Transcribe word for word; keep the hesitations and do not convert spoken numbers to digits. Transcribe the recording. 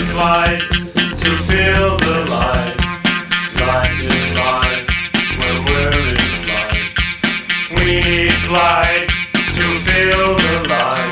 flight to feel the light. Light is life when we're in flight. We need flight to feel the light.